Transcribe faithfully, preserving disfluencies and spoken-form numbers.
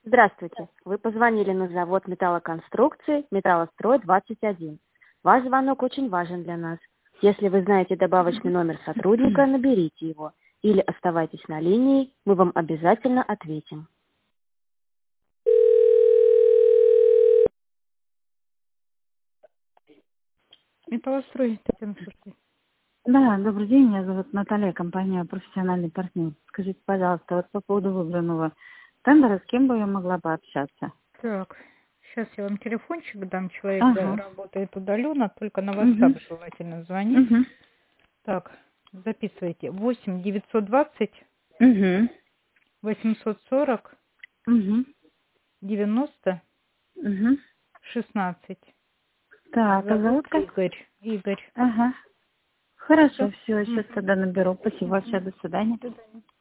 Здравствуйте. Вы позвонили на завод металлоконструкции «Металлострой двадцать один». Ваш звонок очень важен для нас. Если вы знаете добавочный номер сотрудника, наберите его. Или оставайтесь на линии, мы вам обязательно ответим. Металлострой, Татьяна, слушайте. Да, добрый день, меня зовут Наталья, компания «Профессиональный партнер». Скажите, пожалуйста, вот по поводу выбранного тендера, с кем бы я могла пообщаться? Так, сейчас я вам телефончик дам. Человек да, Ага. работает удаленно, только на Угу. WhatsApp желательно звонить. Угу. Так, записывайте. восемь девятьсот двадцать Угу. восемьсот сорок Угу. девяносто Угу. шестнадцать. Так, а Зовут зовут как? Игорь. Игорь. Ага. Хорошо, Все. все, сейчас тогда наберу. Спасибо большое, до свидания. До свидания.